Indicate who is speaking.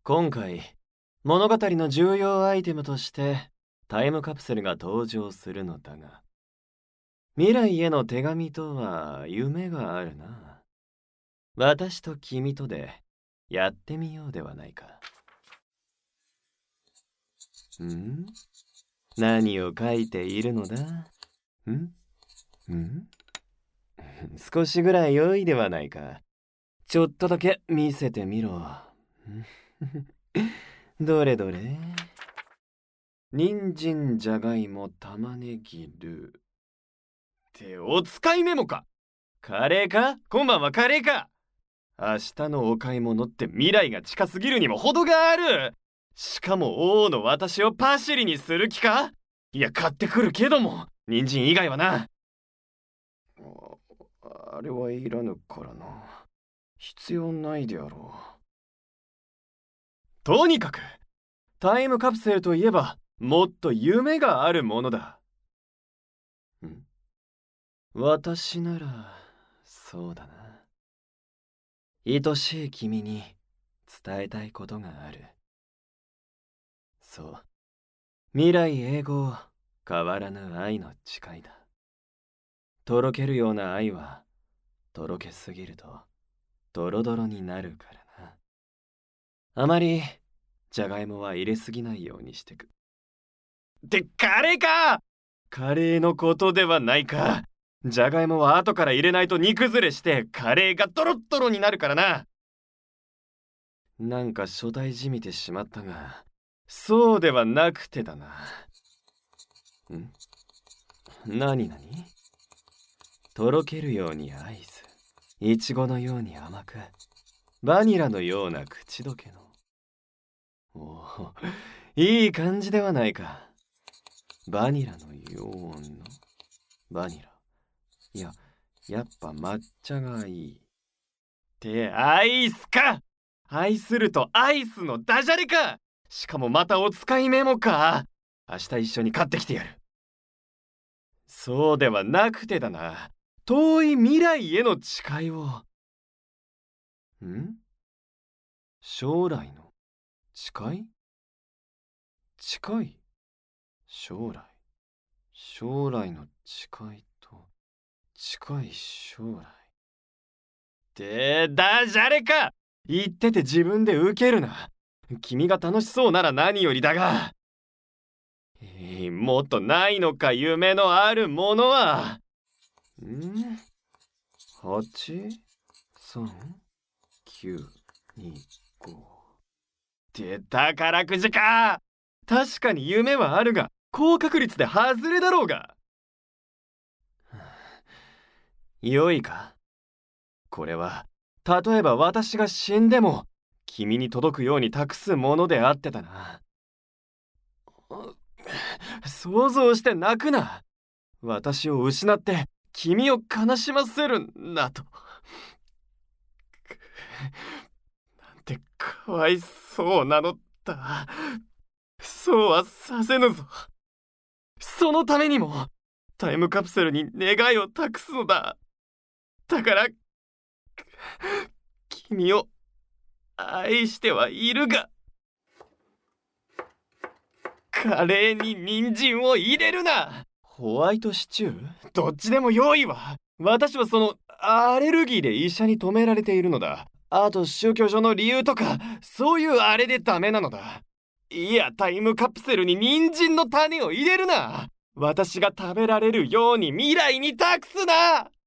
Speaker 1: 今回、物語の重要アイテムとしてタイムカプセルが登場するのだが、未来への手紙とは夢があるな。私と君とでやってみようではないか。何を書いているのだ？少しぐらい良いではないか。ちょっとだけ見せてみろ。どれどれ。人参、じゃがいも、玉ねぎ、ルー。ってお使いメモか。カレーか？今晩はカレーか。明日のお買い物って未来が近すぎるにも程がある。しかも王の私をパシリにする気か？いや、買ってくるけども、人参以外はな。あれはいらぬからな。必要ないであろう。とにかく、タイムカプセルといえば、もっと夢があるものだ。私なら、そうだな。愛しい君に伝えたいことがある。そう。未来永劫変わらぬ愛の誓いだ。とろけるような愛は、とろけすぎると、ドロドロになるからな。あまり、じゃがいもは入れすぎないようにしてく。ってカレーか！カレーのことではないか。じゃがいもは後から入れないと煮崩れしてカレーがドロッドロになるからな。なんか初対じみてしまったが、そうではなくてだな。何とろけるようにアイス、いちごのように甘く、バニラのような口どけの。おお、いい感じではないか。バニラのような。バニラ。いや、やっぱ抹茶がいい。ってアイスか！愛するとアイスのダジャレか！しかもまたお使いメモか！明日一緒に買ってきてやる。そうではなくてだな。遠い未来への誓いを。将来の誓い？近い？将来。将来の誓いと近い将来。ってダジャレか！言ってて自分でウケるな。君が楽しそうなら何よりだが。もっとないのか、夢のあるものは。8、3、9、2、5。って宝くじか！確かに夢はあるが、高確率で外れだろうが。良いか。これは、例えば私が死んでも、君に届くように託すものであってたな。想像して泣くな。私を失って君を悲しませるなと。なんてかわいそうなのだ。そうはさせぬぞ。そのためにもタイムカプセルに願いを託すのだ。だから君を愛してはいるが、カレーに人参を入れるな。ホワイトシチュー？どっちでも良いわ。私はそのアレルギーで医者に止められているのだ。あと宗教上の理由とか、そういうあれでダメなのだ。いや、タイムカプセルに人参の種を入れるな。私が食べられるように未来に託すな。